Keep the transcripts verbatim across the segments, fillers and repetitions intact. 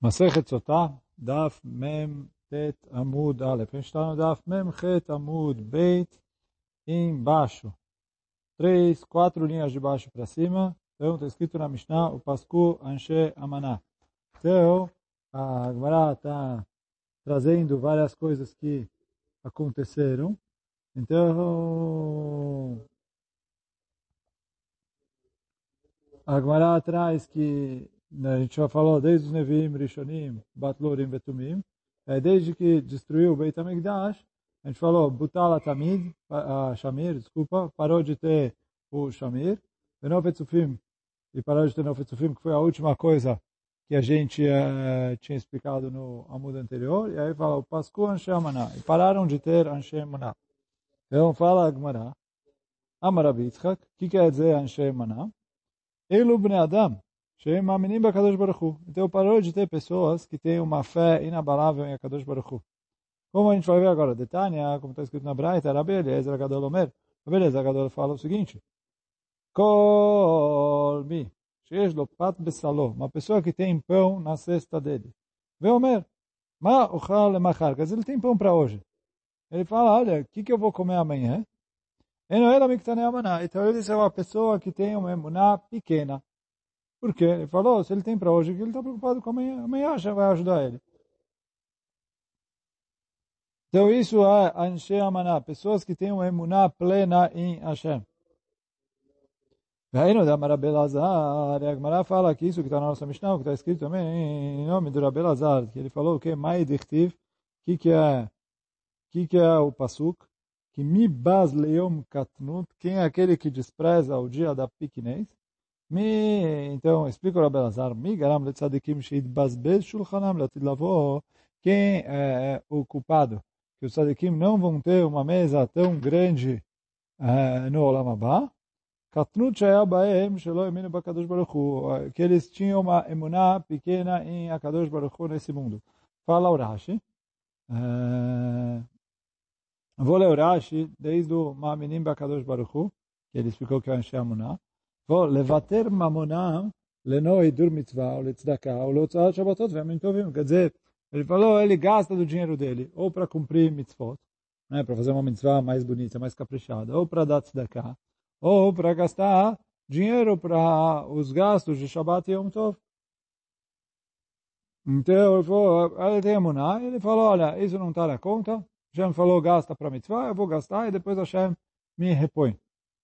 Masechet Sotah, Daf Mem Tet Amud Aleph. A gente está no Daf Mem Het Amud Beit, embaixo. Três, quatro linhas de baixo para cima. Então, está escrito na Mishnah, o Pasku Anshe Amaná. Então, a Gemara está trazendo várias coisas que aconteceram. Então, a Gemara traz que a gente já falou desde os Nevi'im, Rishonim, Batlurim, Betumim, é, desde que destruiu o Beit HaMikdash, a gente falou Butala Tamid, a Shamir, desculpa, parou de ter o Shamir, Benofetzufim, e parou de ter Nofetzufim, que foi a última coisa que a gente é, tinha explicado no Amud anterior, e aí fala o Pasku Anshe Amaná, e pararam de ter Anshe Amaná. Então fala a Gemara, Amar Rabi Yitzchak, o que quer dizer Anshe Amaná? Elu Bnei Adam, Sheim Aminim B'Akadosh Baruch Hu. Então parou de ter pessoas que têm uma fé inabalável em Akadosh Baruch Hu. Como a gente vai ver agora, Detania, como está escrito na Braita, Rabi Eliezer Agadol Omer. Rabi Eliezer Agadol fala o seguinte: Kol mi, sheyesh lo pat besalo, uma pessoa que tem pão na cesta dele. Vê Omer, ma ochal lemachar, quer dizer, ele tem pão para hoje. Ele fala, olha, o que, que eu vou comer amanhã? Então ele disse, é uma pessoa que tem uma emuná pequena. Por quê? Ele falou, se ele tem para hoje, que ele está preocupado com amanhã. Amanhã já vai ajudar ele. Então isso é Anshe Amaná, pessoas que têm uma emuná plena em Hashem. Aí no da Rabi Elazar, a Gemara fala que isso que está na nossa Mishnah, que está escrito também em nome do Rabi Elazar, que ele falou que Mai Dichtiv, que que é, que que é o pasuk, que mi baz leom katnut, quem é aquele que despreza o dia da pequenez? Mi, então, explica o Rabi Elazar, mi garam letzadikim sheitbazbez shulchanam latid lavo, quem é o culpado? Que os tzadikim não vão ter uma mesa tão grande uh, no Olam Haba, katnut shaya baem shelo eminu b'Akadosh Baruch Hu, que eles tinham uma emuná pequena em Akadosh Baruch Hu nesse mundo. Fala o Rashi, uh, vou ler o Rashi desde o Ma'aminim b'Akadosh Baruch Hu, que ele explicou que é Anshe Amunah. Vou levater mamonam leno idur mitzvah, ou letzdaka, ou leotzat shabatot, ve'amin tovim. Quer dizer, ele falou, ele gasta do dinheiro dele, ou para cumprir mitzvot, né, para fazer uma mitzvah mais bonita, mais caprichada, ou para dar tzedakah, ou para gastar dinheiro para os gastos de Shabbat e Yom Tov. Então, ele falou, ele tem emuná, ele falou, olha, isso não está na conta, Hashem falou, gasta para mitzvah, eu vou gastar, e depois Hashem me repõe.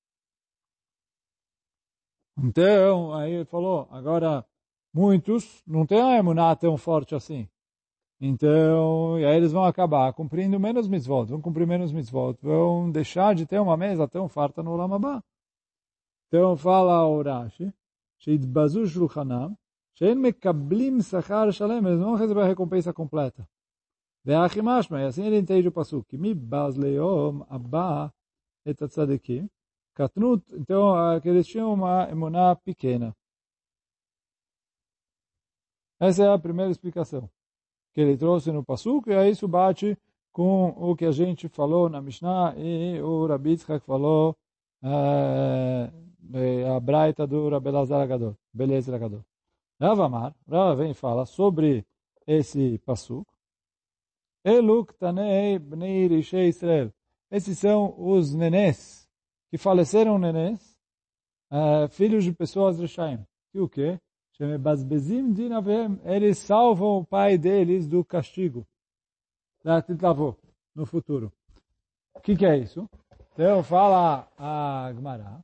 Então, aí ele falou, agora, muitos não têm a emuná tão forte assim. Então, e aí eles vão acabar cumprindo menos mitzvot, vão cumprir menos mitzvot, vão deixar de ter uma mesa tão farta no Olam Haba. Então, fala o Rashi, sheitbazu shulchanam, shein mekablim sachar shalem, eles não vão receber a recompensa completa. Ve'achim mashma, e assim ele entende o pasuk, mi baz leom abba et tzadikim, katnut, então, que eles tinham uma emuná pequena. Essa é a primeira explicação que ele trouxe no pasuk, e aí isso bate com o que a gente falou na Mishnah, e o Rabi Yitzchak falou uh, a braita do Rabi Elazar Agadol, Beleza Agadol. Rav Amar, Rav vem e fala sobre esse pasuk, Eluk tanei bnei rishei Israel. Esses são os nenês, que faleceram nenês, uh, filhos de pessoas rishaim. E o quê? Eles salvam o pai deles do castigo, no futuro. O que, que é isso? Então fala a Gemara,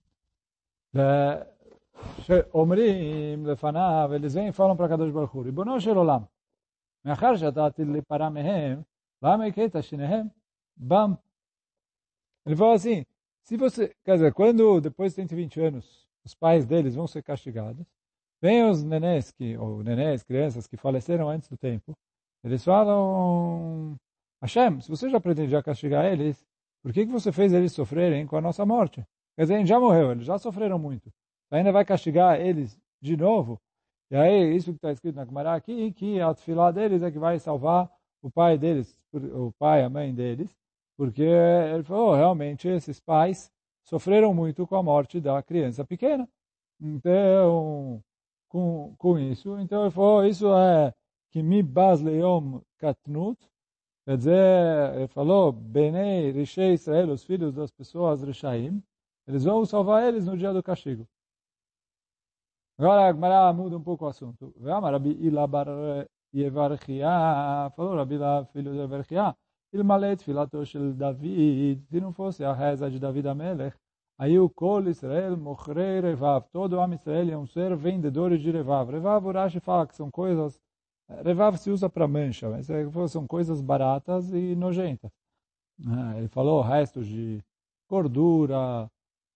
Omrim lefanav, eles vêm e falam para Kadosh Baruch Hu, Ribono shel olam, me'achar shatati lipara mehem, lama iketa shinehem, bam. Ele fala assim, se você, quer dizer, quando depois de cento e vinte anos, os pais deles vão ser castigados, vem os nenês, que, ou nenês, crianças que faleceram antes do tempo, eles falam, Hashem, se você já pretendia castigar eles, por que, que você fez eles sofrerem com a nossa morte? Quer dizer, a gente já morreu, eles já sofreram muito. Ainda vai castigar eles de novo? E aí, isso que está escrito na Gemara aqui, que a tefilá deles é que vai salvar o pai deles, o pai, a mãe deles, porque ele falou, oh, realmente, esses pais sofreram muito com a morte da criança pequena. Então, Com, com isso. Então ele falou, isso é que mi baz leom katnut, quer dizer, ele falou, Benei Rishei Israel, os filhos das pessoas Rishaim, eles vão salvar eles no dia do castigo. Agora a Gemara muda um pouco o assunto. Vamos, Rabi Ila bar Yevarchia, falou Rabi Ila, filho de Yevarchia, Ilmalet filato shel David, se não fosse a reza de David Amelech, aí o Kol Israel mochrei revav, todo o Am Israel iam ser vendedores de revav. Revav, o Rashi fala que são coisas, revav se usa para mancha, mas são coisas baratas e nojentas. Ele falou restos de gordura,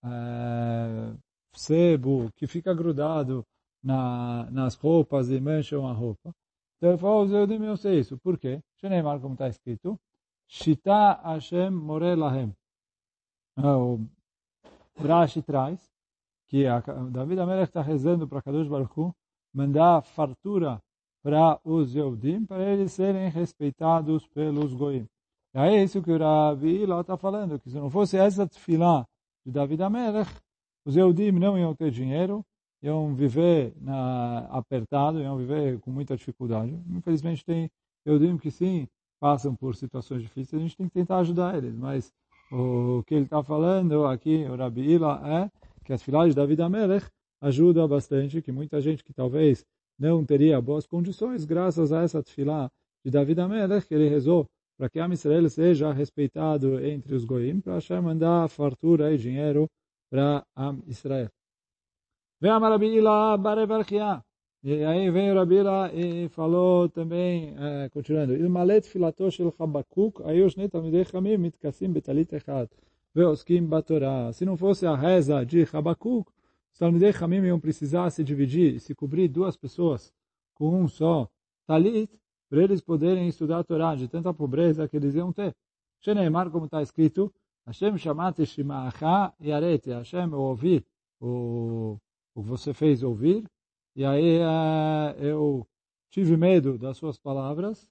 é, sebo, que fica grudado na, nas roupas e mancham a roupa. Então ele falou, os Yehudim iam ser isso. Por quê? Sheneimar, como está escrito, Shita Hashem More Lahem. O Rashi traz que a, David Amelech está rezando para Kadosh Baruch Hu mandar fartura para os Yehudim, para eles serem respeitados pelos Goim. E é isso que o Rabi lá está falando, que se não fosse essa tefilá de David Amelech, os Yehudim não iam ter dinheiro, iam viver na, apertado, iam viver com muita dificuldade. Infelizmente tem Yehudim que sim, passam por situações difíceis, a gente tem que tentar ajudar eles, mas o que ele está falando aqui, o Rabi Ila, é que as filas de David Amelech ajuda bastante, que muita gente que talvez não teria boas condições, graças a essa tefilá de David Amelech, que ele rezou para que Am Israel seja respeitado entre os Goim, para Hashem mandar fartura e dinheiro para Am Israel. Vem a Rabi Ila bar Yevarchia. E aí vem o Rabi Ila e falou também, eh, continuando, Ilmalet filato shel Habakuk, aí os Talmidei Chamim mitkassim betalit echad, veoskim batorá. Se não fosse a reza de Habakuk, os Talmidei Chamim iam precisar se dividir, se cobrir duas pessoas com um só talit, para eles poderem estudar a Torá, de tanta pobreza que eles iam ter. Sheneimar, como está escrito, Hashem shamate shima'acha yarete, Hashem, eu ouvi o, o que você fez ouvir, e aí uh, eu tive medo das suas palavras.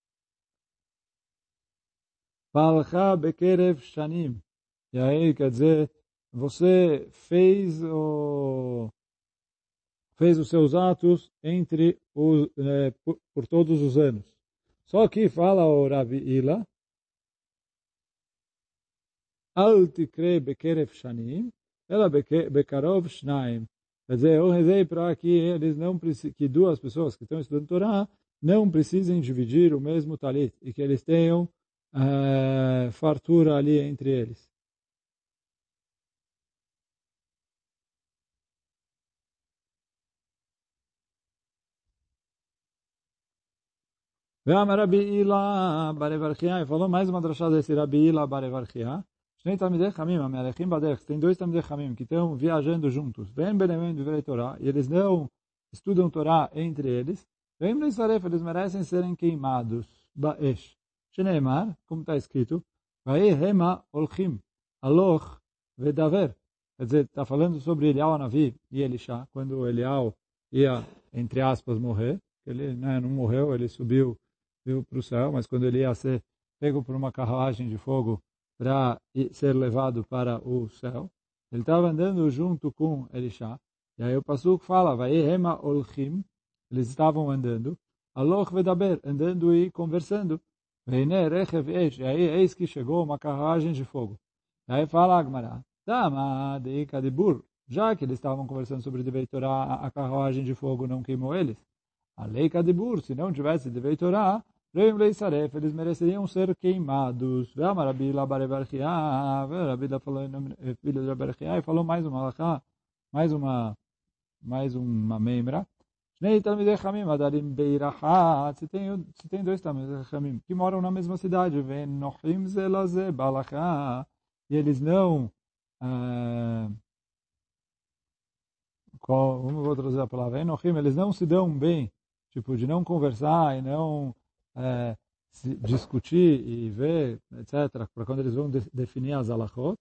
Palcha bekerev shanim. E aí, quer dizer, você fez, o, fez os seus atos entre os, eh, por, por todos os anos. Só que fala o Rabi Ila, Al tikre bekerev shanim, ela bekarov shnaim. Quer dizer, eu rezei para que eles não que duas pessoas que estão estudando Torá não precisem dividir o mesmo talit e que eles tenham uh, fartura ali entre eles. Veja Rabi Ila bar Yevarchia, e falou mais uma drachá desse Rabi Ila bar Yevarchia. Tem Talmidei Chamim, Amelechim Badech, tem dois Talmidei Chamim que estão viajando juntos. Vem Benemem de Torá, e eles não estudam Torá entre eles. Vem Leisaref, eles merecem serem queimados. Baesh. Sheneimar, como está escrito, Vai Hema Olchim, Aloch Vedaver. Quer dizer, está falando sobre Eliyahu Navi e Elisha, quando Eliyahu ia, entre aspas, morrer. Ele né, não morreu, ele subiu para o céu, mas quando ele ia ser pego por uma carruagem de fogo, para ser levado para o céu. Ele estava andando junto com Elisha. E aí o Pasuk fala, vai Hema Olchim, eles estavam andando, Aloch Vedaber, andando e conversando. Veine Rechev Eish, e aí eis que chegou uma carruagem de fogo. E aí fala Agmará, Dama de Kadibur, já que eles estavam conversando sobre Devei Torá, a carruagem de fogo não queimou eles. A lei Kadibur, se não tivesse Devei Torá, eles mereceriam ser queimados. Rabi Ila bar Yevarchia, Rabi Ila falou, filho de Yevarchia, e falou mais uma alachá, mais uma, mais uma membra. Shnei Talmidei Chamim, Adarim Beirachat, se tem, se tem dois Talmidei Chamim que moram na mesma cidade, vem Nochim Zelazé, Balachá, e eles não, uh, como vou trazer a palavra, vem Nochim, eles não se dão bem, tipo, de não conversar e não É, discutir e ver, etcétera, para quando eles vão de, definir as alachot.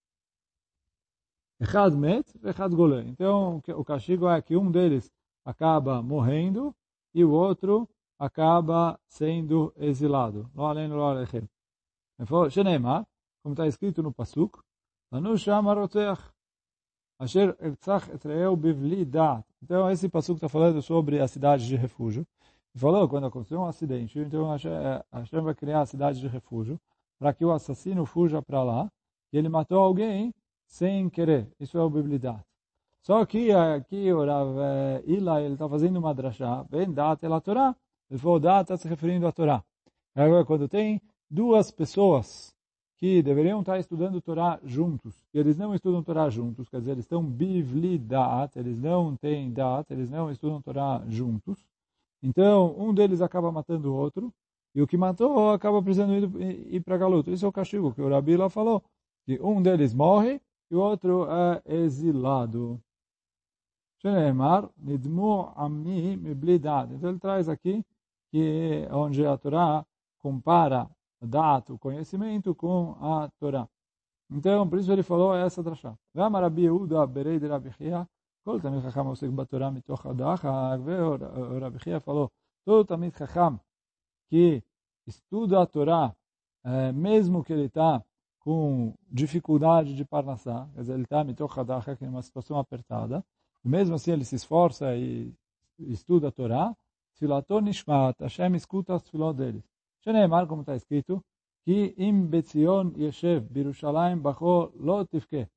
Echad met, echad golé. Então, o castigo é que um deles acaba morrendo e o outro acaba sendo exilado. Lo além, lo alechem. Sheneimar, como está escrito no Pasuk, Lanu shama rotzeach, asher ertzach et reeu bivli da'at. Então, esse Pasuk está falando sobre a cidade de refúgio. falou, quando aconteceu um acidente, então Hashem vai criar a cidade de refúgio para que o assassino fuja para lá e ele matou alguém sem querer. Isso é o Biblidat. Só que aqui o Rav Ila, ele está fazendo uma drashá, bem data pela Torá. Ele falou, data está se referindo à Torá. Agora, quando tem duas pessoas que deveriam estar estudando Torá juntos, e eles não estudam Torá juntos, quer dizer, eles estão bivli da'at, eles não têm da'at, eles não estudam Torá juntos, então um deles acaba matando o outro, e o que matou acaba precisando ir, ir para a galuta. Isso é o castigo que o Rabila falou, que um deles morre e o outro é exilado. Shenemar, nidmu ami mibli da'at. Então ele traz aqui que onde a Torá compara da'at, o conhecimento, com a Torá. Então, por isso ele falou essa drashá. Vama Rabi Yehuda berei de Rabi Chia, kol tamid chacham osek batorá mitoch hadachak, e Rabi Chia falou, todo tamid chacham que estuda a Torá, é, mesmo que ele está com dificuldade de parnassá, quer dizer, ele está mitoch hadachak, em uma situação apertada, mesmo assim ele se esforça e estuda a Torá, tfilato nishmat, Hashem escuta as tfilot deles. Sheneemar, como está escrito, que im betzion yeshev birushalayim bacho lo tifke.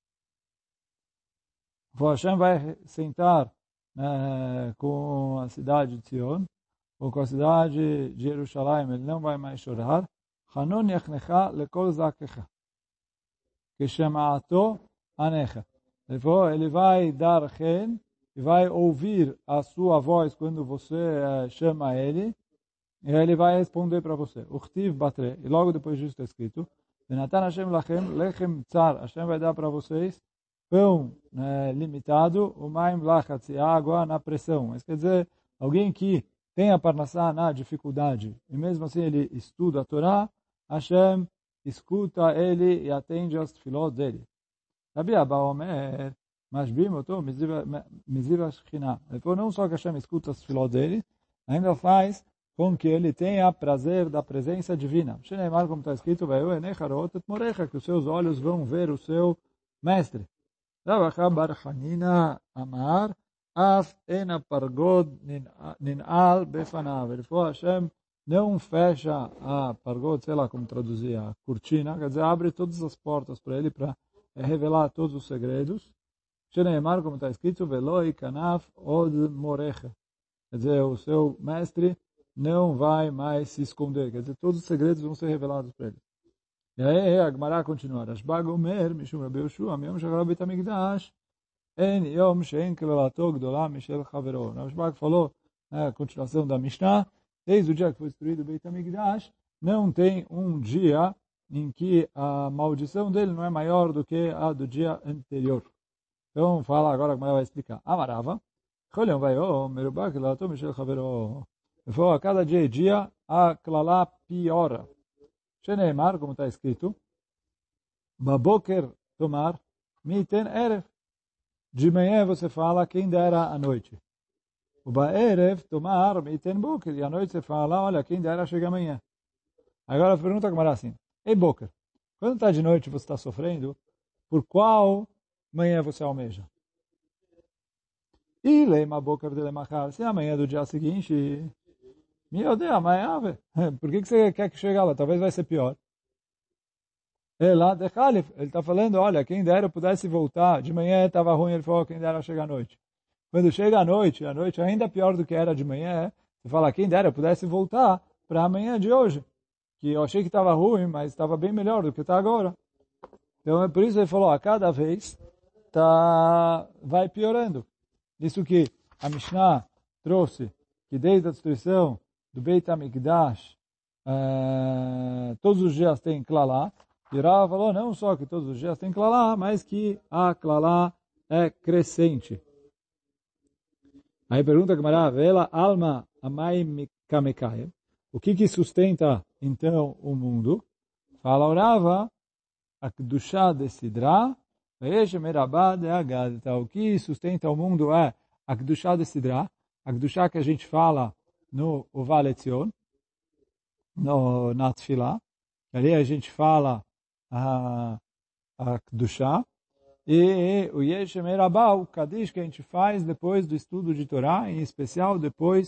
Hashem vai sentar eh, com a cidade de Zion, ou com a cidade de Jerusalém, ele não vai mais chorar. Hanon yachnecha lekol zakecha. Keshema'ato anecha. Ele vai dar ren e vai ouvir a sua voz quando você eh, chama ele, e ele vai responder para você. Uchtiv batre. E logo depois disso está escrito, Benatan Hashem lachem lechem tzar. Hashem vai dar para vocês pão né, limitado, o maim lachatz, água na pressão. Mas quer dizer, alguém que tem a parnassá na dificuldade, e mesmo assim ele estuda a Torá, Hashem escuta ele e atende aos tefilot dele. Rabi Abba Omer, mashbim oto miziv hashchina. Ele falou, não só que Hashem escuta os tefilot dele, ainda faz com que ele tenha prazer da presença divina. Sheneimar, como está escrito, que os seus olhos vão ver o seu mestre. Ravacha bar Hanina Amar, af ena pargod nin'al befanav. Ele falou, Hashem não fecha a pargod, sei lá como traduzir, a cortina, quer dizer, abre todas as portas para ele, para revelar todos os segredos. Sheneimar, como está escrito, veloi kanaf od morecha. Quer dizer, o seu mestre não vai mais se esconder. Quer dizer, todos os segredos vão ser revelados para ele. E aí, a Gemara continua. Rashbag Omer, Mishum Rabi Yoshua, Miyom Shachar Beit HaMikdash, En Yom Shein Kelalato Gdolah Mishel Chavero. Rashbag falou, a continuação da Mishnah, desde o dia que foi destruído o Beit HaMikdash, não tem um dia em que a maldição dele não é maior do que a do dia anterior. Então, fala agora, a Gemara vai explicar. Amarava, Cholion vai, oh, Merubah Kelalato Mishel Chavero. Ele falou, a cada dia e dia, a Klalá piora. Sheneemar, como está escrito, Baboker tomar, miten erev. De manhã você fala, quem dera à noite. O Baerev tomar, miten boker. E à noite você fala, olha, quem dera chega amanhã. Agora a pergunta como era assim, ei Boker, quando está de noite você está sofrendo, por qual manhã você almeja? E leima Boker de lemachar, se amanhã do dia seguinte... Meu Deus, amanhã, por que você quer que chegue lá? Talvez vai ser pior. Ele lá, de Khalif, ele está falando, olha, quem dera eu pudesse voltar. De manhã estava ruim, ele falou, quem dera chegar à noite. Quando chega à noite, a noite ainda pior do que era de manhã, você fala, quem dera eu pudesse voltar para amanhã de hoje. Que eu achei que estava ruim, mas estava bem melhor do que está agora. Então, é por isso ele falou, a cada vez tá, vai piorando. Isso que a Mishnah trouxe, que desde a destruição do Beit HaMikdash, uh, todos os dias tem Klalá. E Rava falou não só que todos os dias tem Klalá, mas que a Klalá é crescente. Aí pergunta a Gemara, Vela alma amai kamekayem. O que que sustenta, então, o mundo? Fala o Rava, a Kedushá de Sidra, Ve'esh merabá de Agad. Então, o que sustenta o mundo é a Kedushá de Sidra, a Kedushá que a gente fala no Uva Letzion, no, na Tfilá. Ali a gente fala a, a Kedushá. E o Yeshem Erabá, o Kadish que a gente faz depois do estudo de Torá, em especial depois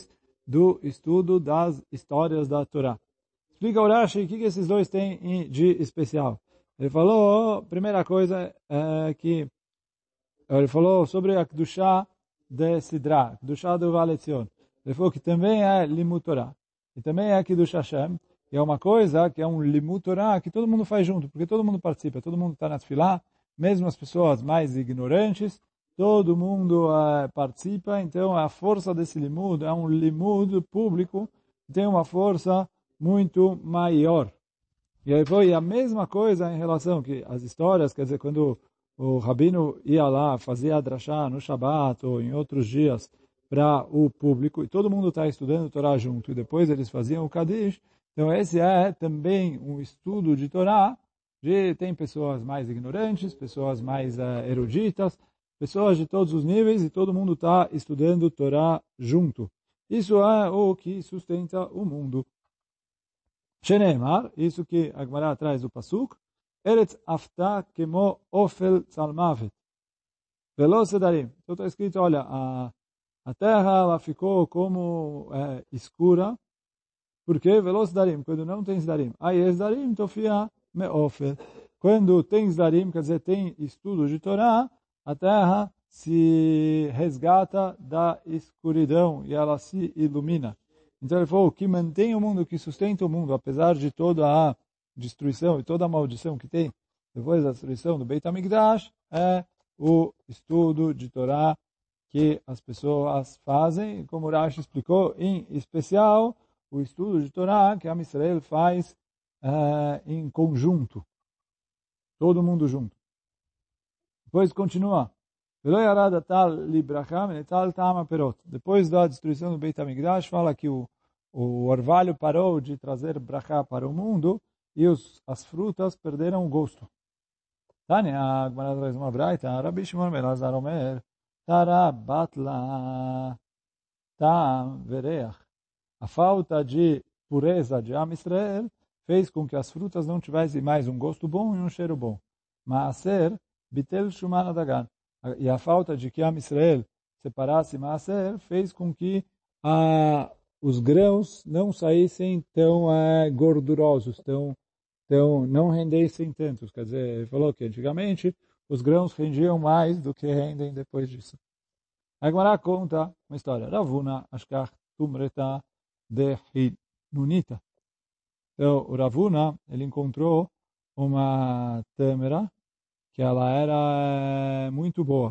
do estudo das histórias da Torá. Explica o Rashi o que esses dois têm de especial. Ele falou, primeira coisa, é que ele falou sobre a Kedushá de Sidra, Kedushá do Vale Tzion. Ele falou que também é Limut Torah. E também é Kiddush Hashem. E é uma coisa que é um Limut Torah que todo mundo faz junto, porque todo mundo participa, todo mundo está na Tfilá, mesmo as pessoas mais ignorantes, todo mundo uh, participa. Então a força desse Limud é um Limud público, que tem uma força muito maior. E aí foi a mesma coisa em relação que as histórias, quer dizer, quando o rabino ia lá, fazia a drashá no Shabat ou em outros dias para o público, e todo mundo está estudando Torá junto, e depois eles faziam o Kadish. Então esse é também um estudo de Torá, de, tem pessoas mais ignorantes, pessoas mais uh, eruditas, pessoas de todos os níveis, e todo mundo está estudando Torá junto. Isso é o que sustenta o mundo. Sheneemar, isso que a Gemara traz do Pasuk, Eretz afta kemo ofel tzalmavet. Velo sedarim. Então está escrito, olha, a, a terra ela ficou como é, escura, porque velo sedarim, quando não tem sedarim. Aí sedarim tofia me ofel. Quando tem sedarim, quer dizer, tem estudo de Torá, a terra se resgata da escuridão e ela se ilumina. Então ele falou, o que mantém o mundo, o que sustenta o mundo, apesar de toda a destruição e toda a maldição que tem depois da destruição do Beit HaMikdash, é o estudo de Torá que as pessoas fazem, como o Rashi explicou, em especial o estudo de Torá que a Israel faz é, em conjunto, todo mundo junto. Depois continua, depois da destruição do Beit HaMikdash, fala que o, o orvalho parou de trazer brachá para o mundo e os, as frutas perderam o gosto. Tânia, a Gemara traz uma braita, Rabi Shimon ben Elazar Omer, Tara batla ta'am vereach. A falta de pureza de Am Israel fez com que as frutas não tivessem mais um gosto bom e um cheiro bom. Maaser bitel shuman adagan. E a falta de que Am Israel separasse Maaser fez com que a, os grãos não saíssem tão é, gordurosos, tão, tão, não rendessem tantos. Quer dizer, ele falou que antigamente os grãos rendiam mais do que rendem depois disso. A Gemara conta uma história. Ravuna ashkach tumreta de Hinunita. Então, o Ravuna, ele encontrou uma tâmara que ela era muito boa.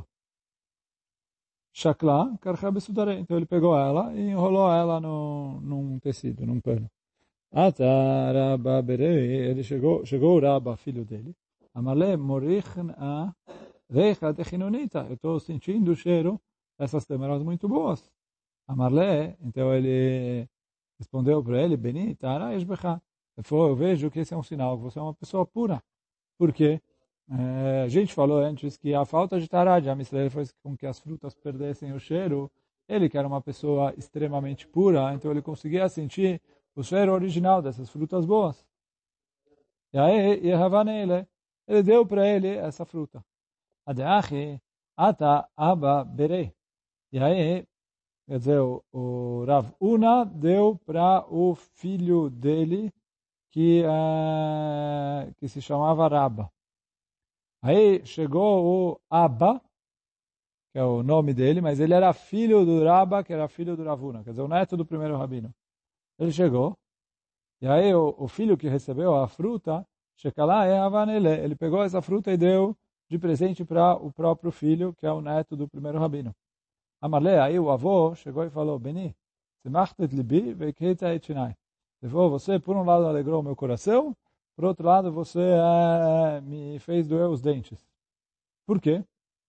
Shakla, karcha besudare. Então ele pegou ela e enrolou ela no, num tecido, num pano. Ataraba berei, ele chegou, chegou o Rabba, filho dele. Amale morichna recha de Hinunita. Eu estou sentindo o cheiro dessas tâmaras muito boas. Amarle, então ele respondeu para ele, Beni, Tara Eshbecha. Eu vejo que esse é um sinal que você é uma pessoa pura. Por quê? É, a gente falou antes que a falta de Tará de Am Israel fez com que as frutas perdessem o cheiro. Ele, que era uma pessoa extremamente pura, então ele conseguia sentir o cheiro original dessas frutas boas. E aí, ele, ele deu para ele essa fruta. Adeachi, ata aba berei. E aí, quer dizer, o, o Rav Una deu para o filho dele, que, uh, que se chamava Rabba. Aí chegou o Abba, que é o nome dele, mas ele era filho do Rabba, que era filho do Ravuna, quer dizer, o neto do primeiro rabino. Ele chegou, e aí o, o filho que recebeu a fruta, Shekalá é Avanele, ele pegou essa fruta e deu de presente para o próprio filho, que é o neto do primeiro rabino. Amarle, aí o avô chegou e falou, Beni, semachtet libi veikeita etchinai. Ele falou, você por um lado alegrou o meu coração, por outro lado você é, me fez doer os dentes. Por quê?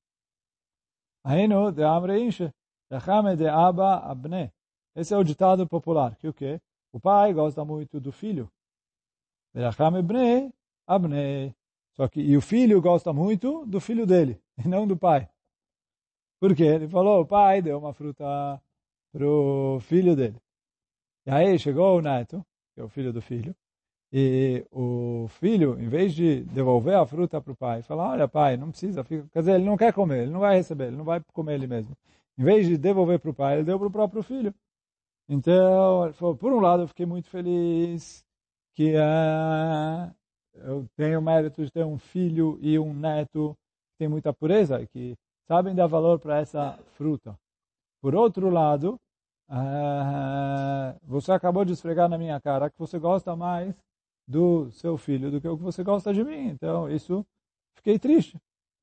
Aino de amre inche, rachame de aba abne. Esse é o ditado popular, que o quê? O pai gosta muito do filho. Rachame bne abne. Só que e o filho gosta muito do filho dele, e não do pai. Por quê? Ele falou, o pai deu uma fruta pro filho dele. E aí chegou o neto, que é o filho do filho, e o filho, em vez de devolver a fruta para o pai, fala, olha pai, não precisa, fica... quer dizer, ele não quer comer, ele não vai receber, ele não vai comer ele mesmo. Em vez de devolver para o pai, ele deu para o próprio filho. Então, ele falou, por um lado, eu fiquei muito feliz que é, eu tenho o mérito de ter um filho e um neto que tem muita pureza, que sabem dar valor para essa fruta. Por outro lado, eh, você acabou de esfregar na minha cara que você gosta mais do seu filho do que o que você gosta de mim. Então, isso, fiquei triste.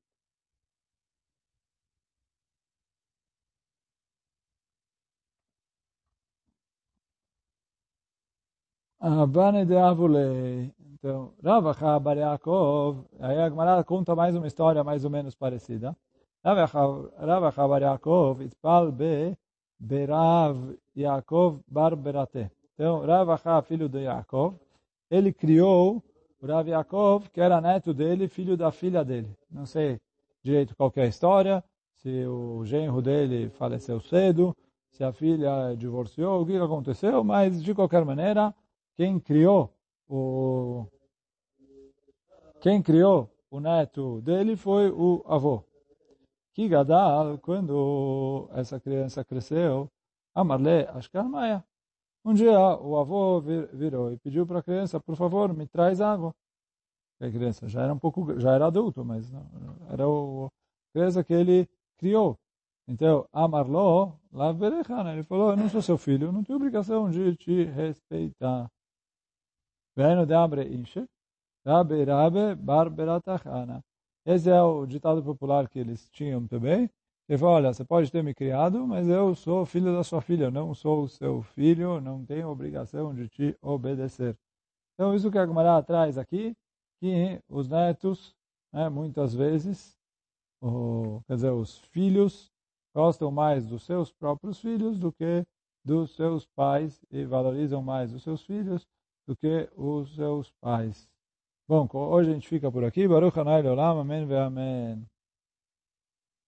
Abane de Avulei. Então, Rav Acha Bar Yaakov, aí a Gemara conta mais uma história mais ou menos parecida. Rav Acha Rav Acha Bar Yaakov, itpal be Berav Yaakov Bar Berate. Então, Rav Acha, filho de Yaakov, ele criou o Rav Yaakov, que era neto dele, filho da filha dele. Não sei direito qual que é a história, se o genro dele faleceu cedo, se a filha divorciou, o que aconteceu, mas de qualquer maneira, quem criou o quem criou o neto dele foi o avô. Que Gadal, quando essa criança cresceu, Amarle Ashkarmaya. Um dia o avô vir, virou e pediu para a criança, por favor, me traz água. A criança já era um pouco, já era adulto, mas não, era o, a criança que ele criou. Então, Amarlo, lá verechana, ele falou, eu não sou seu filho, não tenho obrigação de te respeitar. Veno de Amre Inche, Rabe Rabe Bar Beratachana. Esse é o ditado popular que eles tinham também. Ele falou, olha, você pode ter me criado, mas eu sou filho da sua filha, não sou o seu filho, não tenho obrigação de te obedecer. Então, isso que a Gemara traz aqui, que os netos, né, muitas vezes, o, quer dizer, os filhos gostam mais dos seus próprios filhos do que dos seus pais e valorizam mais os seus filhos do que os seus pais. Bom, hoje a gente fica por aqui. Baruch Hanai Leolam, amém ve amém.